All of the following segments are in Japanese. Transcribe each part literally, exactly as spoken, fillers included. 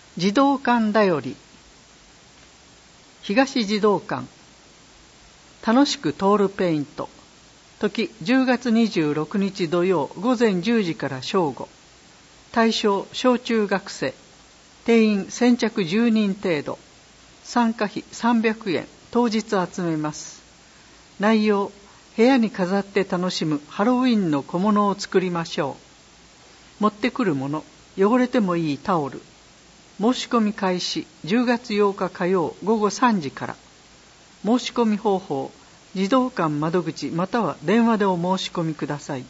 児童館だより。東児童館。楽しく通るペイント。時じゅうがつにじゅうろくにち土曜午前じゅうじから正午。対象小中学生。定員先着じゅうにん程度。参加費さんびゃくえん。当日集めます。内容、部屋に飾って楽しむハロウィンの小物を作りましょう。持ってくるもの、汚れてもいいタオル。申し込み開始じゅうがつようか火曜午後さんじから。申し込み方法、児童館窓口または電話でお申し込みください。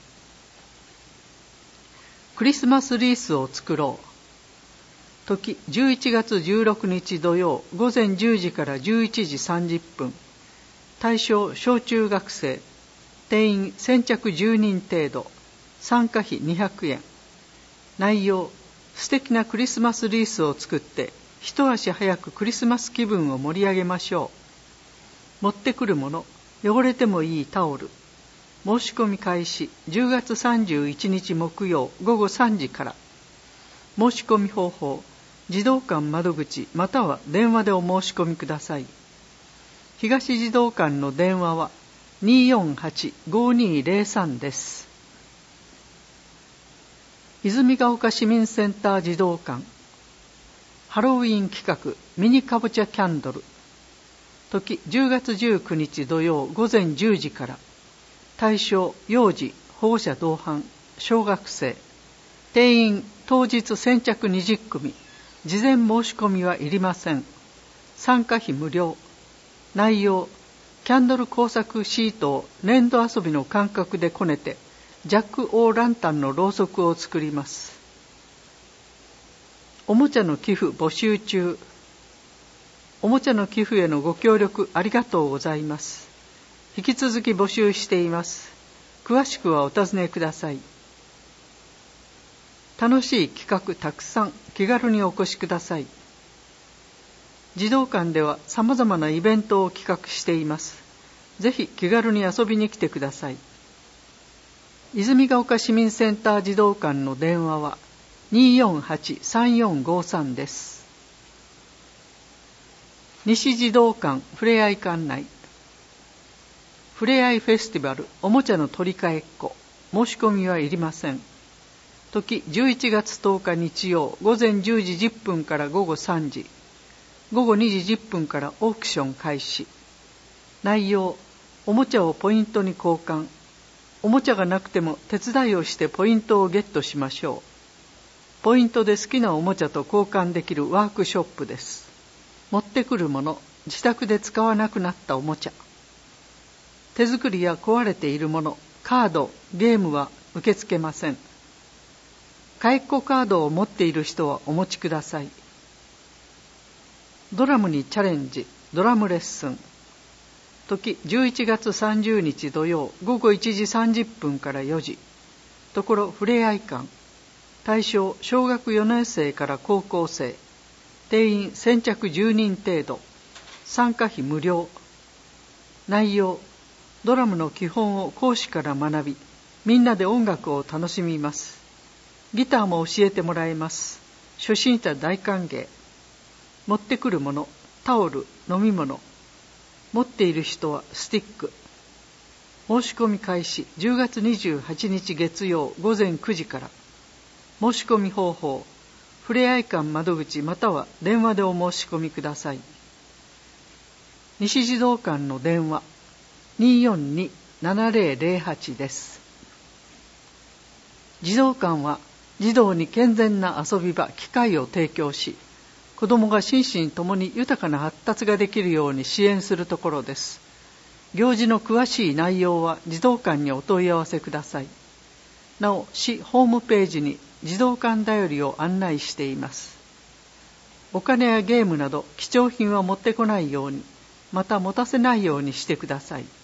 クリスマスリースを作ろう。時じゅういちがつじゅうろくにち土曜午前じゅうじからじゅういちじさんじゅっぷん。対象小中学生。定員先着じゅうにん程度。参加費にひゃくえん。内容、素敵なクリスマスリースを作って一足早くクリスマス気分を盛り上げましょう。持ってくるもの、汚れてもいいタオル。申し込み開始じゅうがつさんじゅういちにち木曜午後さんじから。申し込み方法、児童館窓口または電話でお申し込みください。東児童館の電話は にーよんはち ごーにーぜろさん です。泉ヶ丘市民センター児童館。ハロウィン企画ミニかぼちゃキャンドル。時じゅうがつじゅうくにち土曜午前じゅうじから。対象幼児、保護者同伴、小学生。定員当日先着にじゅっくみ。事前申し込みはいりません。参加費無料。内容、キャンドル工作シートを粘土遊びの感覚でこねてジャック・オー・ランタンのろうそくを作ります。おもちゃの寄付募集中。おもちゃの寄付へのご協力ありがとうございます。引き続き募集しています。詳しくはお尋ねください。楽しい企画たくさん気軽にお越しください。児童館では様々なイベントを企画しています。ぜひ気軽に遊びに来てください。泉ヶ丘市民センター児童館の電話は にーよんはち さんよんごさん です。西児童館ふれあい館内。ふれあいフェスティバルおもちゃの取り替えっこ。申し込みはいりません。時じゅういちがつとおか日曜午前じゅうじじゅっぷんから午後さんじ。午後にじじゅっぷんからオークション開始。内容、おもちゃをポイントに交換。おもちゃがなくても手伝いをしてポイントをゲットしましょう。ポイントで好きなおもちゃと交換できるワークショップです。持ってくるもの、自宅で使わなくなったおもちゃ。手作りや壊れているもの、カード、ゲームは受け付けません。買いっこカードを持っている人はお持ちください。ドラムにチャレンジ、ドラムレッスン。時じゅういちがつさんじゅうにち土曜午後いちじさんじゅっぷんからよじ。ところふれあい館。対象小学よねんせいから高校生。定員先着じゅうにん程度。参加費無料。内容、ドラムの基本を講師から学び、みんなで音楽を楽しみます。ギターも教えてもらえます。初心者大歓迎。持ってくるもの、タオル、飲み物。持っている人はスティック。申し込み開始じゅうがつにじゅうはちにち月曜午前くじから。申し込み方法、ふれあい館窓口または電話でお申し込みください。西児童館の電話 にーよんに ななぜろぜろはち です。児童館は児童に健全な遊び場、機会を提供し、子どもが心身ともに豊かな発達ができるように支援するところです。行事の詳しい内容は児童館にお問い合わせください。なお、市ホームページに児童館だよりを案内しています。お金やゲームなど貴重品は持ってこないように、また持たせないようにしてください。